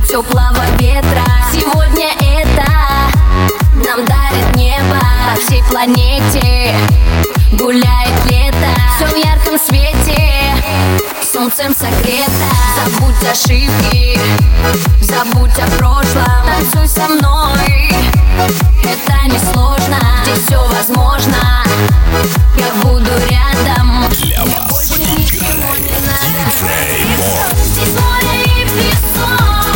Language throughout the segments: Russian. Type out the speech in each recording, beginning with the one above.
теплого ветра. Сегодня это нам дарит небо. По всей планете гуляет лето. Все в ярком свете, солнцем согрето. Забудь ошибки, забудь о прошлом. Танцуй со мной, это несложно. Здесь все возможно, я буду рядом. Для вас играет диджей Боб. Здесь море и песок,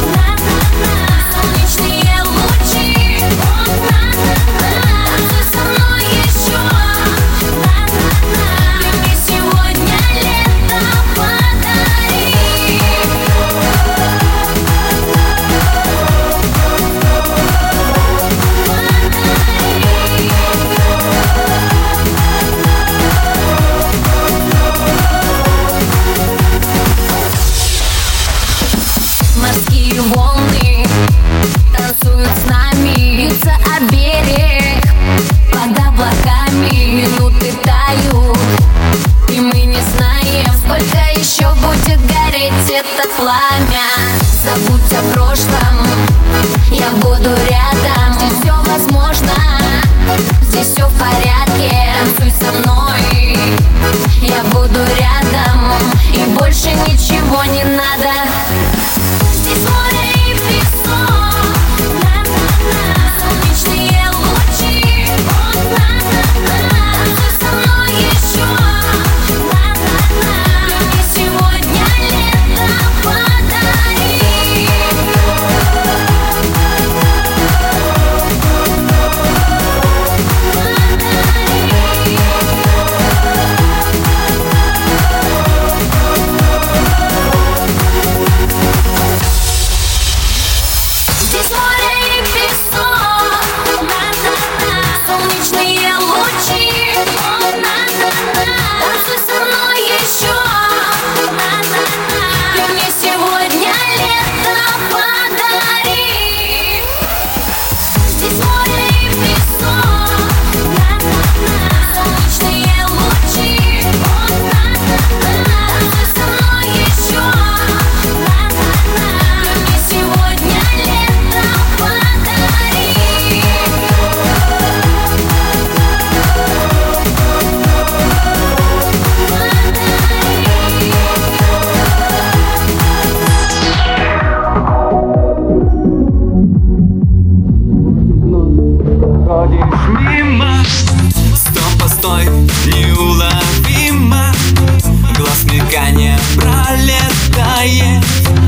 солнечные лучи. Танцуй со мной еще, ты мне сегодня лето подари. Морские волны танцуют с нами, бьются о берег под облаками. Минуты тают, и мы не знаем, сколько еще будет гореть это пламя. Забудь о прошлом, я буду рядом. Здесь все возможно, здесь все в порядке. Танцуй со мной, я буду рядом, и больше ничего не надо. Здесь море и песок, солнечные лучи. Танцуй со мной еще, ты мне сегодня лето подари. Здесь море и песок, солнечные лучи. Танцуй со мной еще, ты мне сегодня лето подари. Здесь море и песок, солнечные лучи. Танцуй со мной еще, ты мне сегодня лето подари. Ходишь мимо, Стоп, постой, неуловимо. Глаз мигания пролетает.